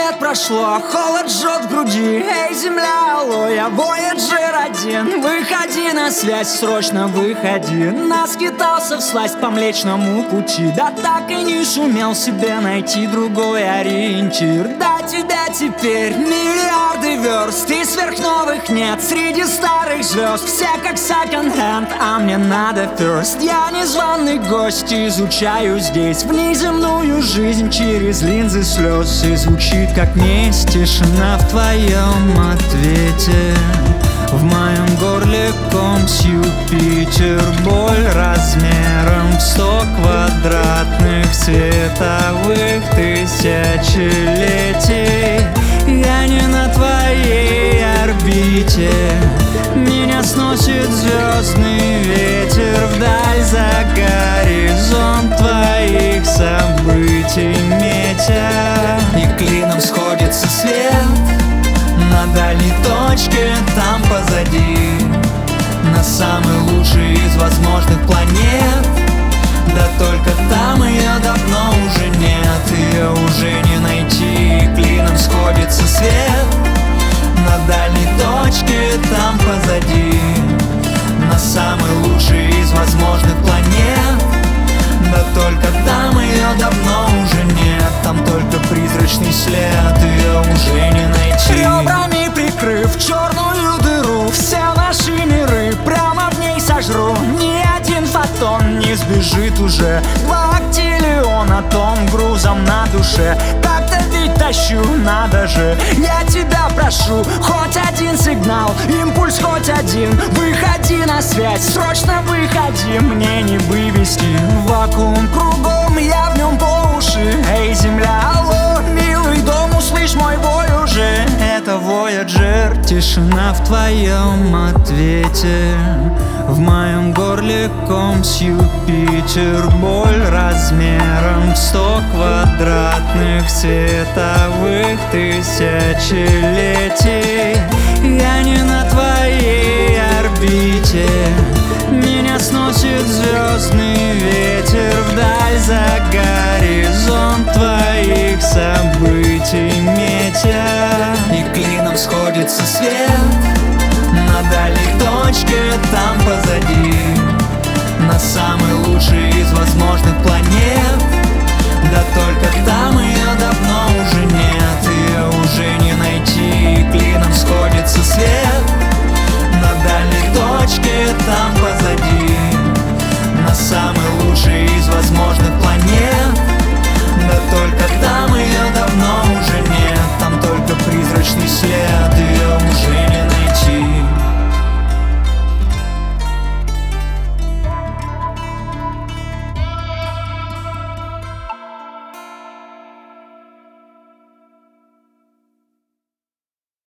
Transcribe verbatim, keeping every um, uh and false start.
лет прошло, холод жжет в груди. Эй, земля, алло, я Вояджер один. Выходи на связь, срочно выходи. Наскитался всласть по Млечному пути, да так и не сумел себе найти другой ориентир. До тебя теперь миллиарды верст, и сверхновых нет среди старых звезд. Все как секонд-хенд, а мне надо first. Я незваный гость, изучаю здесь внеземную жизнь через линзы слез. И звучит как месть тишина в твоем ответе. В моем горле ком с Юпитер. Боль размером в сто квадратных световых тысячелетий. Я не на твоей орбите. Меня сносит звездный ветер вдаль, за горизонт твоих событий метя. И клином сходится свет на дальней точке, там позади, на самой лучшей из возможных планет. Да только там ее давно уже нет, ее уже не найти. И клином сходится свет на дальней точке, там позади, на самой лучшей из возможных планет. Да только там ее давно уже нет, там только призрачный след, ее уже не найти. Ребрами прикрыв черную дыру, все наши миры прямо в ней сожру. Ни один фотон не сбежит уже, два актиллиона тонн грузом на душе. Так-то ведь тащу, надо же, я тебя прошу, хоть один сигнал, импульс хоть один. Выходи на связь, срочно выходи, мне не вывести. Вакуум кругом, я в нем по уши. Эй, земля, алло, милый дом, услышь мой вой уже. Это Вояджер, тишина в твоем ответе. В моем горле ком с Юпитер. Боль размером в сто квадратных световых тысячелетий. Я не на твоей орбите. Меня сносит звездный ветер вдаль, за горизонт твоих событий метя. И клином сходится свет на дальней точке, там позади, на самой лучшей из возможных планет. Да только